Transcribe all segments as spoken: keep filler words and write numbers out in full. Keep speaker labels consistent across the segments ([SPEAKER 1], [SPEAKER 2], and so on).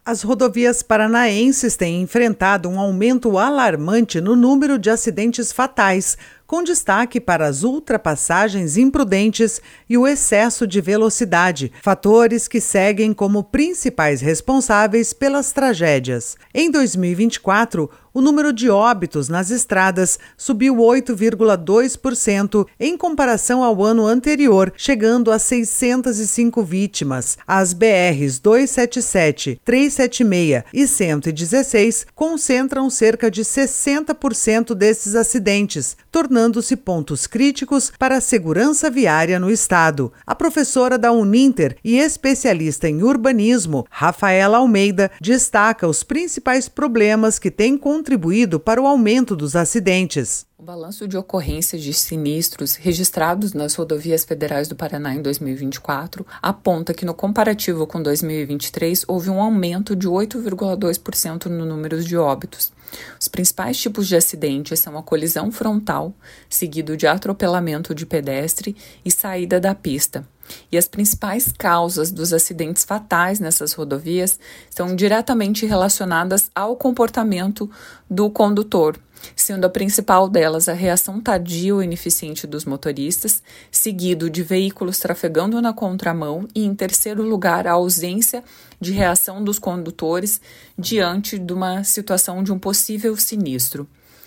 [SPEAKER 1] As rodovias paranaenses têm enfrentado um aumento alarmante no número de acidentes fatais, com destaque para as ultrapassagens imprudentes e o excesso de velocidade, fatores que seguem como principais responsáveis pelas tragédias. Em dois mil e vinte e quatro, o número de óbitos nas estradas subiu oito vírgula dois por cento em comparação ao ano anterior, chegando a seiscentas e cinco vítimas. As B Rs duzentos e setenta e sete, trezentos e setenta e seis e cento e dezesseis concentram cerca de sessenta por cento desses acidentes, tornando-se pontos críticos para a segurança viária no estado. A professora da Uninter e especialista em urbanismo, Rafaela Almeida, destaca os principais problemas que têm contribuído para o aumento dos acidentes.
[SPEAKER 2] O balanço de ocorrências de sinistros registrados nas rodovias federais do Paraná em dois mil e vinte e quatro aponta que, no comparativo com dois mil e vinte e três, houve um aumento de oito vírgula dois por cento no número de óbitos. Os principais tipos de acidentes são a colisão frontal, seguido de atropelamento de pedestre e saída da pista. E as principais causas dos acidentes fatais nessas rodovias estão diretamente relacionadas ao comportamento do condutor, sendo a principal delas a reação tardia ou ineficiente dos motoristas, seguido de veículos trafegando na contramão e, em terceiro lugar, a ausência de reação dos condutores diante de uma situação de um possível sinistro.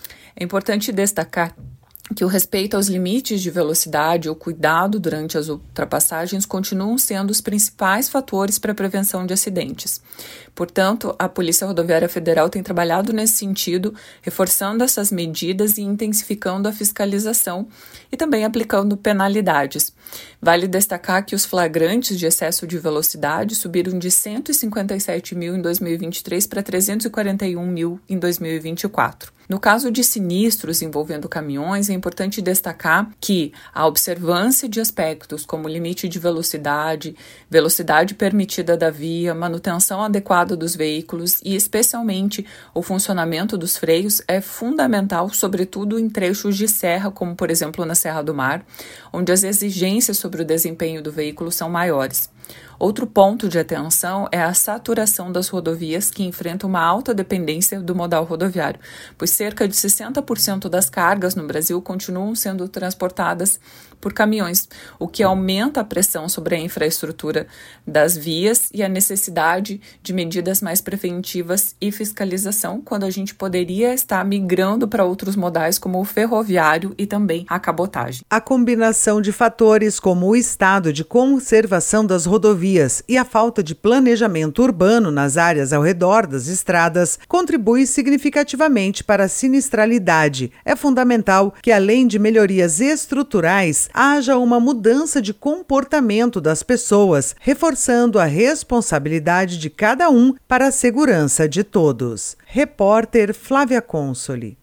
[SPEAKER 2] É importante destacar que o respeito aos limites de velocidade ou cuidado durante as ultrapassagens continuam sendo os principais fatores para a prevenção de acidentes. Portanto, a Polícia Rodoviária Federal tem trabalhado nesse sentido, reforçando essas medidas e intensificando a fiscalização e também aplicando penalidades. Vale destacar que os flagrantes de excesso de velocidade subiram de cento e cinquenta e sete mil em dois mil e vinte e três para trezentos e quarenta e um mil em dois mil e vinte e quatro. No caso de sinistros envolvendo caminhões, é importante destacar que a observância de aspectos como limite de velocidade, velocidade permitida da via, manutenção adequada dos veículos e, especialmente, o funcionamento dos freios é fundamental, sobretudo em trechos de serra, como, por exemplo, na Serra do Mar, onde as exigências sobre o desempenho do veículo são maiores. Outro ponto de atenção é a saturação das rodovias, que enfrentam uma alta dependência do modal rodoviário, pois cerca de sessenta por cento das cargas no Brasil continuam sendo transportadas por caminhões, o que aumenta a pressão sobre a infraestrutura das vias e a necessidade de medidas mais preventivas e fiscalização, quando a gente poderia estar migrando para outros modais como o ferroviário e também a cabotagem.
[SPEAKER 1] A combinação de fatores como o estado de conservação das rodovias e a falta de planejamento urbano nas áreas ao redor das estradas contribui significativamente para a sinistralidade. É fundamental que, além de melhorias estruturais, haja uma mudança de comportamento das pessoas, reforçando a responsabilidade de cada um para a segurança de todos. Repórter Flávia Consoli.